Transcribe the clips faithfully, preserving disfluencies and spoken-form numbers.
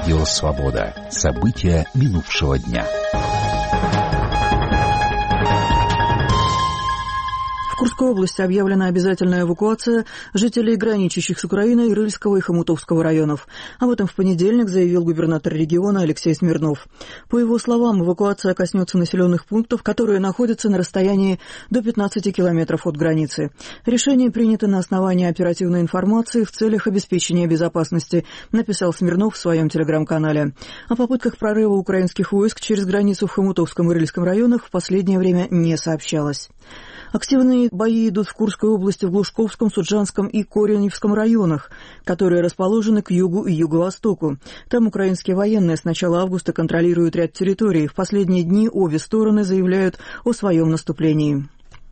Радио «Свобода». События минувшего дня. В Курской области объявлена обязательная эвакуация жителей, граничащих с Украиной, Рыльского и Хомутовского районов. Об этом в понедельник заявил губернатор региона Алексей Смирнов. По его словам, эвакуация коснется населенных пунктов, которые находятся на расстоянии до пятнадцати километров от границы. Решение принято на основании оперативной информации в целях обеспечения безопасности, написал Смирнов в своем телеграм-канале. О попытках прорыва украинских войск через границу в Хомутовском и Рыльском районах в последнее время не сообщалось. Активные бои идут в Курской области, в Глушковском, Суджанском и Кореневском районах, которые расположены к югу и юго-востоку. Там украинские военные с начала августа контролируют ряд территорий. В последние дни обе стороны заявляют о своем наступлении.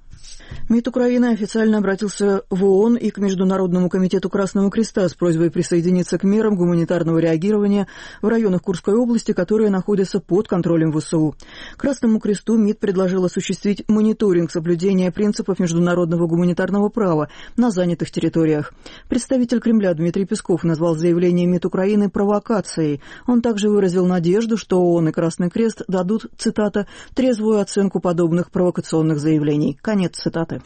МИД Украины официально обратился в ООН и к Международному комитету Красного Креста с просьбой присоединиться к мерам гуманитарного реагирования в районах Курской области, которые находятся под контролем ВСУ. Красному Кресту МИД предложил осуществить мониторинг соблюдения принципов международного гуманитарного права на занятых территориях. Представитель Кремля Дмитрий Песков назвал заявление МИД Украины провокацией. Он также выразил надежду, что ООН и Красный Крест дадут, цитата, «трезвую оценку подобных провокационных заявлений». Конец цитаты.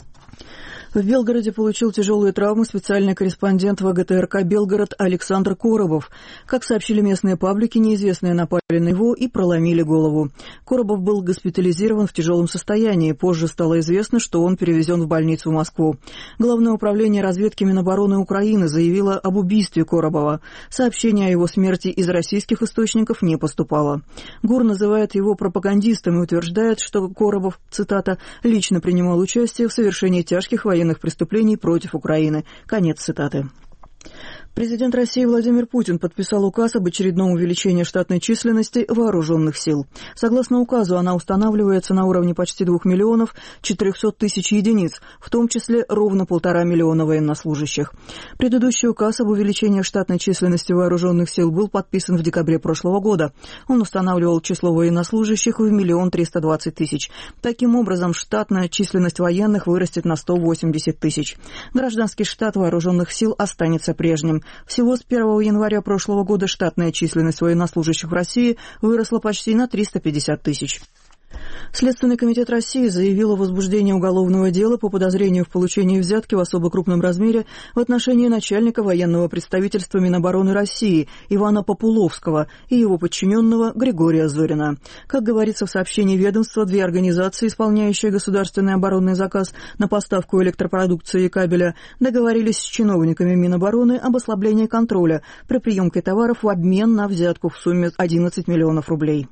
В Белгороде получил тяжелые травмы специальный корреспондент ВГТРК «Белгород» Александр Коробов. Как сообщили местные паблики, неизвестные напали на него и проломили голову. Коробов был госпитализирован в тяжелом состоянии. Позже стало известно, что он перевезен в больницу в Москву. Главное управление разведки Минобороны Украины заявило об убийстве Коробова. Сообщение о его смерти из российских источников не поступало. ГУР называет его пропагандистом и утверждает, что Коробов, цитата, «лично принимал участие в совершении тяжких военных преступлений против Украины». Конец цитаты. Президент России Владимир Путин подписал указ об очередном увеличении штатной численности вооруженных сил. Согласно указу, она устанавливается на уровне почти двух миллионов четырехсот тысяч единиц, в том числе ровно полтора миллиона военнослужащих. Предыдущий указ об увеличении штатной численности вооруженных сил был подписан в декабре прошлого года. Он устанавливал число военнослужащих в миллион триста двадцать тысяч. Таким образом, штатная численность военных вырастет на сто восемьдесят тысяч. Гражданский штат вооруженных сил останется прежним. Всего с первого января прошлого года штатная численность военнослужащих в России выросла почти на триста пятьдесят тысяч. Следственный комитет России заявил о возбуждении уголовного дела по подозрению в получении взятки в особо крупном размере в отношении начальника военного представительства Минобороны России Ивана Популовского и его подчиненного Григория Зорина. Как говорится в сообщении ведомства, две организации, исполняющие государственный оборонный заказ на поставку электропродукции и кабеля, договорились с чиновниками Минобороны об ослаблении контроля при приемке товаров в обмен на взятку в сумме одиннадцать миллионов рублей.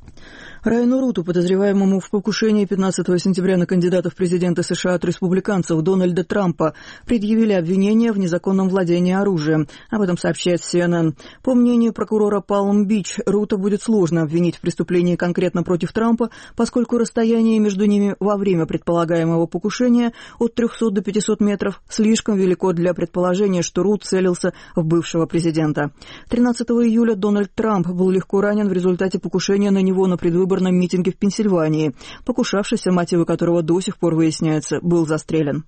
Райану Руту, подозреваемому в покушении пятнадцатого сентября на кандидата в президенты США от республиканцев Дональда Трампа, предъявили обвинение в незаконном владении оружием. Об этом сообщает си эн эн. По мнению прокурора Палм-Бич, Рута будет сложно обвинить в преступлении конкретно против Трампа, поскольку расстояние между ними во время предполагаемого покушения от трехсот до пятисот метров слишком велико для предположения, что Рут целился в бывшего президента. тринадцатого июля Дональд Трамп был легко ранен в результате покушения на него на предвыборном выборном митинге в Пенсильвании. Покушавшийся, мотивы которого до сих пор выясняются, был застрелен.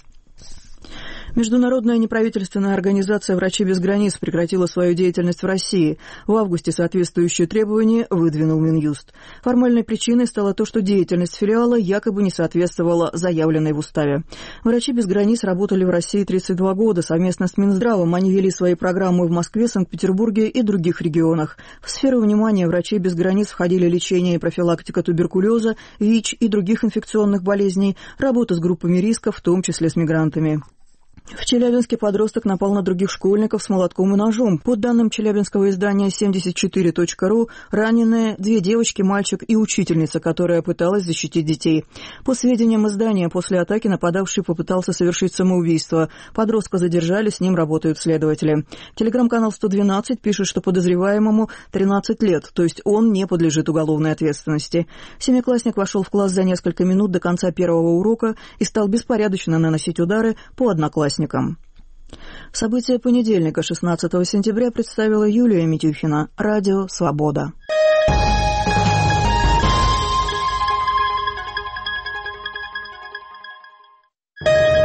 Международная неправительственная организация «Врачи без границ» прекратила свою деятельность в России. В августе соответствующие требования выдвинул Минюст. Формальной причиной стало то, что деятельность филиала якобы не соответствовала заявленной в уставе. «Врачи без границ» работали в России тридцать два года. Совместно с Минздравом они вели свои программы в Москве, Санкт-Петербурге и других регионах. В сферу внимания «Врачей без границ» входили лечение и профилактика туберкулеза, ВИЧ и других инфекционных болезней, работа с группами риска, в том числе с мигрантами. В Челябинске подросток напал на других школьников с молотком и ножом. По данным челябинского издания семьдесят четыре точка ру, раненые две девочки, мальчик и учительница, которая пыталась защитить детей. По сведениям издания, после атаки нападавший попытался совершить самоубийство. Подростка задержали, с ним работают следователи. Телеграм-канал сто двенадцать пишет, что подозреваемому тринадцать лет, то есть он не подлежит уголовной ответственности. Семиклассник вошел в класс за несколько минут до конца первого урока и стал беспорядочно наносить удары по одноклассникам. События понедельника, шестнадцатого сентября, представила Юлия Митюхина. Радио «Свобода».